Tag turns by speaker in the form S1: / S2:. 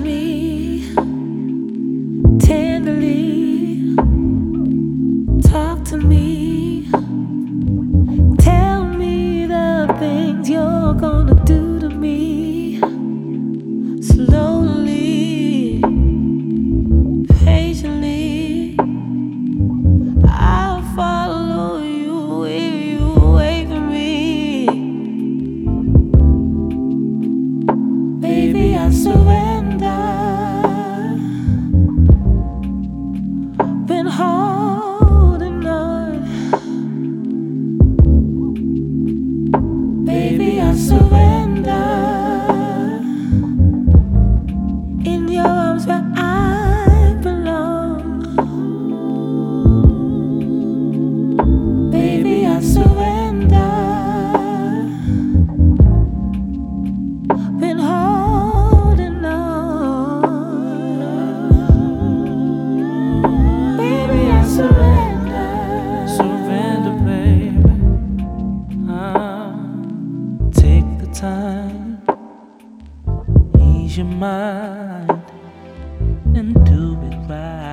S1: me tenderly. Talk to me. Tell me the things you're gonna do to me. Slowly, patiently, I'll follow you if you wait for me. Baby, I surrender. Been holding on. Baby, I surrender. In your arms where I belong. Baby, I surrender. Been holding on. Baby, I surrender.
S2: Surrender, baby. Take the time, ease your mind, and do it right.